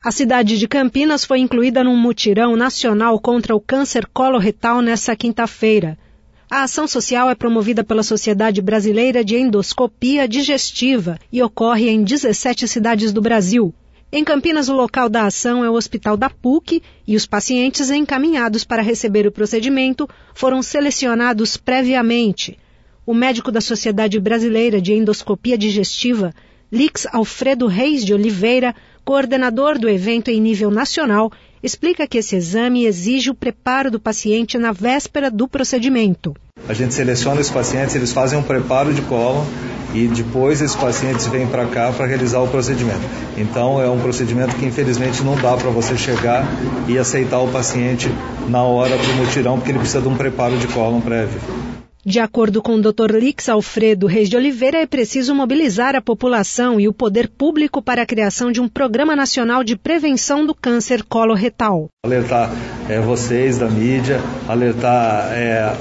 A cidade de Campinas foi incluída num mutirão nacional contra o câncer coloretal nesta quinta-feira. A ação social é promovida pela Sociedade Brasileira de Endoscopia Digestiva e ocorre em 17 cidades do Brasil. Em Campinas, o local da ação é o Hospital da PUC e os pacientes encaminhados para receber o procedimento foram selecionados previamente. O médico da Sociedade Brasileira de Endoscopia Digestiva, Lix Alfredo Reis de Oliveira, coordenador do evento em nível nacional, explica que esse exame exige o preparo do paciente na véspera do procedimento. A gente seleciona os pacientes, eles fazem um preparo de cólon e depois esses pacientes vêm para cá para realizar o procedimento. Então é um procedimento que infelizmente não dá para você chegar e aceitar o paciente na hora do mutirão, porque ele precisa de um preparo de cólon prévio. De acordo com o Dr. Lix Alfredo Reis de Oliveira, é preciso mobilizar a população e o poder público para a criação de um Programa Nacional de Prevenção do Câncer Coloretal. Alertar vocês da mídia, alertar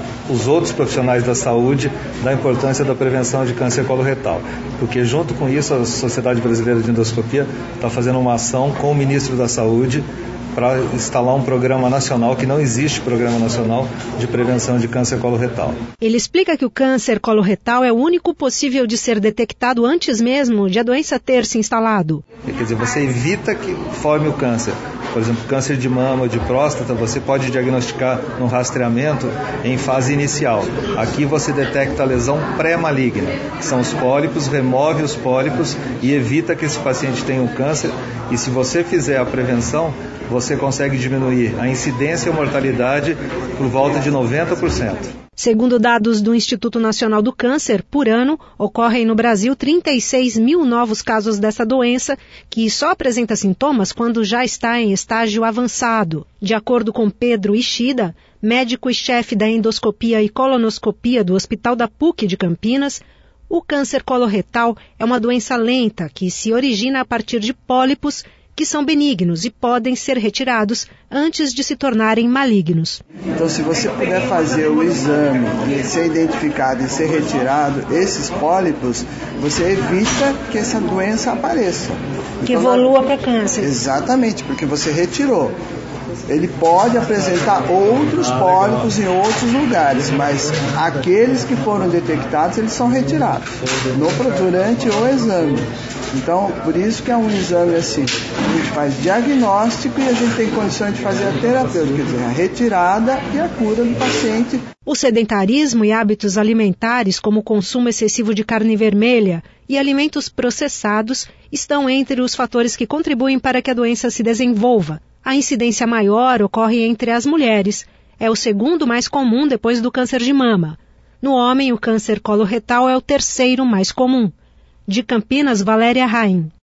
os outros profissionais da saúde da importância da prevenção de câncer coloretal. Porque junto com isso a Sociedade Brasileira de Endoscopia está fazendo uma ação com o Ministro da Saúde para instalar um programa nacional, que não existe programa nacional de prevenção de câncer coloretal. Ele explica que o câncer coloretal é o único possível de ser detectado antes mesmo de a doença ter se instalado. Quer dizer, você evita que forme o câncer. Por exemplo, câncer de mama ou de próstata, você pode diagnosticar no rastreamento em fase inicial. Aqui você detecta a lesão pré-maligna, que são os pólipos, remove os pólipos e evita que esse paciente tenha um câncer. E se você fizer a prevenção, você consegue diminuir a incidência e a mortalidade por volta de 90%. Segundo dados do Instituto Nacional do Câncer, por ano, ocorrem no Brasil 36 mil novos casos dessa doença, que só apresenta sintomas quando já está em estágio avançado. De acordo com Pedro Ishida, médico e chefe da endoscopia e colonoscopia do Hospital da PUC de Campinas, o câncer coloretal é uma doença lenta que se origina a partir de pólipos que são benignos e podem ser retirados antes de se tornarem malignos. Então, se você puder fazer o exame e ser identificado e ser retirado esses pólipos, você evita que essa doença apareça. Que evolua para câncer. Exatamente, porque você retirou. Ele pode apresentar outros pólipos em outros lugares, mas aqueles que foram detectados, eles são retirados durante o exame. Então, por isso que é um exame assim, a gente faz diagnóstico e a gente tem condições de fazer a terapêutica, quer dizer, a retirada e a cura do paciente. O sedentarismo e hábitos alimentares, como o consumo excessivo de carne vermelha e alimentos processados, estão entre os fatores que contribuem para que a doença se desenvolva. A incidência maior ocorre entre as mulheres. É o segundo mais comum depois do câncer de mama. No homem, o câncer coloretal é o terceiro mais comum. De Campinas, Valéria Raim.